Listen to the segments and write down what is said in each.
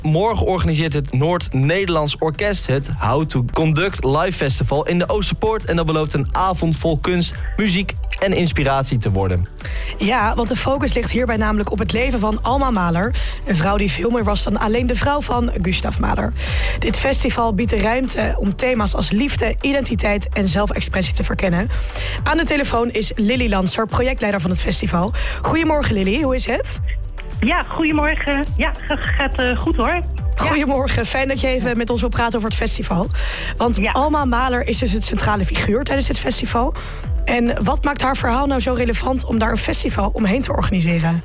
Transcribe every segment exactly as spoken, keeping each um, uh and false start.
Morgen organiseert het Noord-Nederlands Orkest het How to Conduct Live Festival in de Oosterpoort. En dat belooft een avond vol kunst, muziek en inspiratie te worden. Ja, want de focus ligt hierbij namelijk op het leven van Alma Mahler. Een vrouw die veel meer was dan alleen de vrouw van Gustav Mahler. Dit festival biedt de ruimte om thema's als liefde, identiteit en zelfexpressie te verkennen. Aan de telefoon is Lily Lanser, projectleider van het festival. Goedemorgen Lily, hoe is het? Ja, goedemorgen. Ja, gaat uh, goed hoor. Goedemorgen, fijn dat je even met ons wil praten over het festival. Want ja. Alma Mahler is dus het centrale figuur tijdens dit festival. En wat maakt haar verhaal nou zo relevant om daar een festival omheen te organiseren?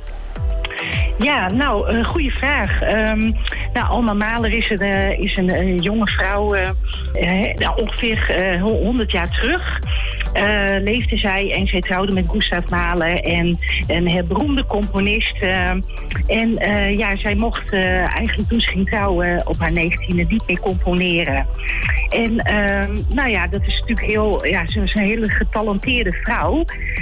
Ja, nou, een goede vraag. Um, nou, Alma Mahler is een, uh, is een uh, jonge vrouw, uh, uh, ongeveer uh, honderd jaar terug. Uh, leefde zij en zij trouwde met Gustav Mahler en een beroemde componist. Uh, en uh, ja, zij mocht uh, eigenlijk toen ze ging trouwen op haar negentiende niet meer componeren. En uh, nou ja, dat is natuurlijk heel, ja, ze was een hele getalenteerde vrouw.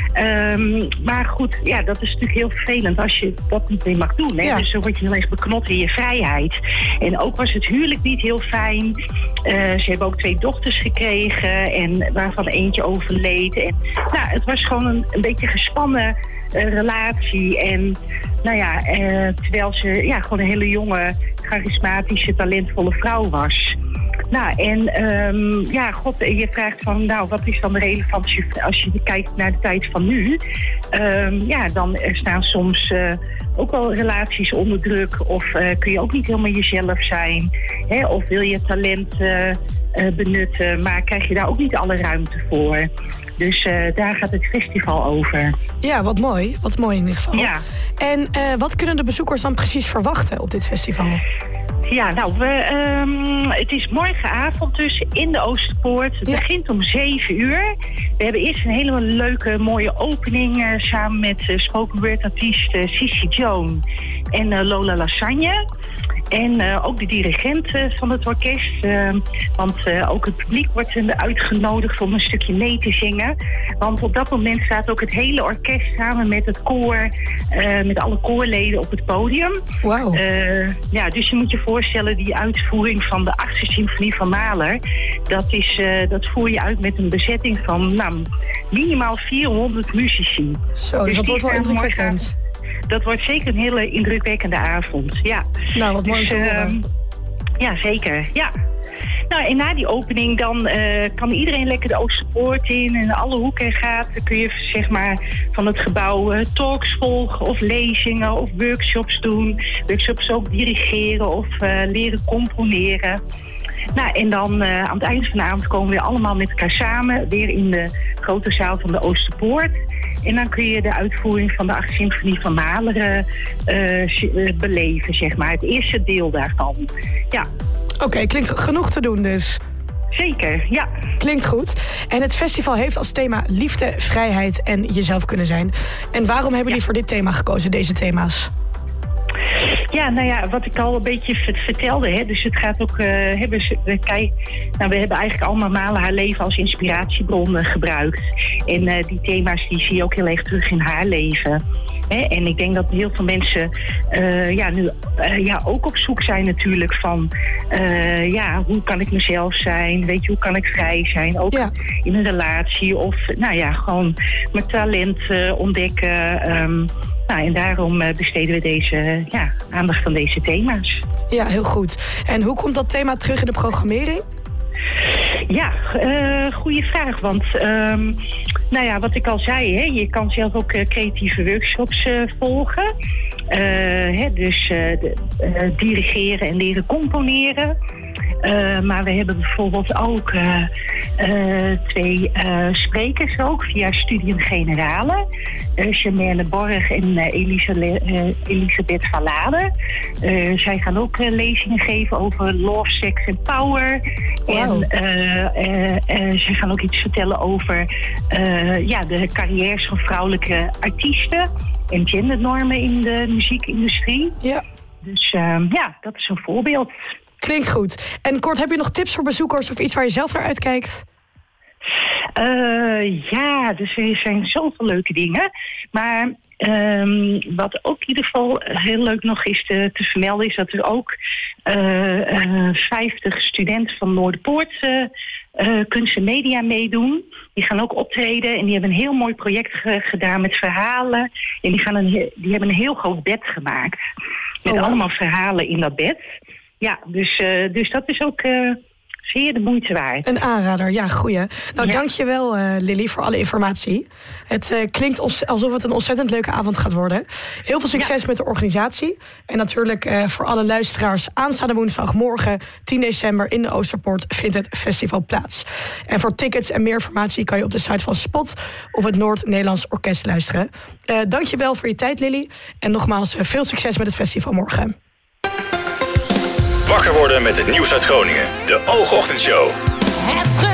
Um, maar goed, ja, dat is natuurlijk heel vervelend als je dat niet meer mag doen. Hè? Ja. Dus dan word je heel erg beknot in je vrijheid. En ook was het huwelijk niet heel fijn. Uh, ze hebben ook twee dochters gekregen en waarvan eentje overleed. En, nou, het was gewoon een, een beetje gespannen uh, relatie. En nou ja, uh, terwijl ze ja, gewoon een hele jonge, charismatische, talentvolle vrouw was. Nou, en um, ja, god, je vraagt van, nou, wat is dan de relevantie als je kijkt naar de tijd van nu? Um, ja, dan staan soms uh, ook wel relaties onder druk of uh, kun je ook niet helemaal jezelf zijn. Hè? Of wil je talent uh, uh, benutten, maar krijg je daar ook niet alle ruimte voor. Dus uh, daar gaat het festival over. Ja, wat mooi. Wat mooi in ieder geval. Ja. En uh, wat kunnen de bezoekers dan precies verwachten op dit festival? Ja, nou, we, um, het is morgenavond dus in de Oosterpoort. Het ja. begint om zeven uur. We hebben eerst een hele leuke, mooie opening uh, samen met uh, spoken word artiest uh, Sissy Jones en uh, Lola Lasagne. En uh, ook de dirigent uh, van het orkest. Uh, want uh, ook het publiek wordt uh, uitgenodigd om een stukje mee te zingen. Want op dat moment staat ook het hele orkest samen met het koor, uh, met alle koorleden op het podium. Wauw. Uh, ja, dus je moet je voorstellen, die uitvoering van de achtste symfonie van Mahler, dat, is, uh, dat voer je uit met een bezetting van nou, minimaal vierhonderd muzici. Zo, dus dat wordt wel indrukwekkend. Dat wordt zeker een hele indrukwekkende avond, ja. Nou, wat mooi dus, te horen. Uh, ja, zeker, ja. Nou, en na die opening dan uh, kan iedereen lekker de Oosterpoort in en alle hoeken gaat. Dan kun je zeg maar van het gebouw uh, talks volgen of lezingen of workshops doen. Workshops ook dirigeren of uh, leren componeren. Nou, en dan uh, aan het eind van de avond komen we allemaal met elkaar samen, weer in de grote zaal van de Oosterpoort. En dan kun je de uitvoering van de achtste symfonie van Mahler uh, beleven, zeg maar. Het eerste deel daarvan, ja. Oké, okay, klinkt genoeg te doen dus. Zeker, ja. Klinkt goed. En het festival heeft als thema liefde, vrijheid en jezelf kunnen zijn. En waarom hebben jullie ja. voor dit thema gekozen, deze thema's? Ja, nou ja, wat ik al een beetje vertelde. Hè, dus het gaat ook... Uh, hebben ze, we, kijk, nou, we hebben eigenlijk allemaal Mahler haar leven als inspiratiebron uh, gebruikt. En uh, die thema's die zie je ook heel erg terug in haar leven. Hè, en ik denk dat heel veel mensen uh, ja, nu uh, ja, ook op zoek zijn natuurlijk van... Uh, ja, hoe kan ik mezelf zijn? Weet je, hoe kan ik vrij zijn? Ook ja. in een relatie of nou ja, gewoon mijn talent uh, ontdekken... Um, Nou, en daarom besteden we deze ja, aandacht aan deze thema's. Ja, heel goed. En hoe komt dat thema terug in de programmering? Ja, uh, goede vraag. Want um, nou ja, wat ik al zei, hè, je kan zelf ook uh, creatieve workshops uh, volgen. Uh, hè, dus uh, de, uh, dirigeren en leren componeren. Uh, maar we hebben bijvoorbeeld ook uh, uh, twee uh, sprekers ook via Studium Generale. Uh, Germaine Borg en uh, Elisabeth, uh, Elisabeth Verlade. Uh, zij gaan ook uh, lezingen geven over love, sex en power. Wow. En uh, uh, uh, zij gaan ook iets vertellen over uh, ja, de carrières van vrouwelijke artiesten en gendernormen in de muziekindustrie. Ja. Dus uh, ja, dat is een voorbeeld. Klinkt goed. En Kort, heb je nog tips voor bezoekers of iets waar je zelf naar uitkijkt? Uh, ja, dus er zijn zoveel leuke dingen. Maar um, wat ook in ieder geval heel leuk nog is te, te vermelden... is dat er ook uh, uh, vijftig studenten van Noorderpoort uh, uh, kunst en media meedoen. Die gaan ook optreden en die hebben een heel mooi project ge- gedaan met verhalen. En die, gaan een, die hebben een heel groot bed gemaakt. Met oh, wow. allemaal verhalen in dat bed. Ja, dus, uh, dus dat is ook... Uh, zeer de moeite waard. Een aanrader, ja, goeie. Nou, ja. dankjewel uh, Lily voor alle informatie. Het uh, klinkt os- alsof het een ontzettend leuke avond gaat worden. Heel veel succes ja. met de organisatie. En natuurlijk uh, voor alle luisteraars... aanstaande woensdagmorgen, tien december... in de Oosterpoort vindt het festival plaats. En voor tickets en meer informatie... kan je op de site van Spot of het Noord-Nederlands Orkest luisteren. Uh, dankjewel voor je tijd, Lily. En nogmaals, uh, veel succes met het festival morgen. Wakker worden met het nieuws uit Groningen. De Oogochtendshow. Het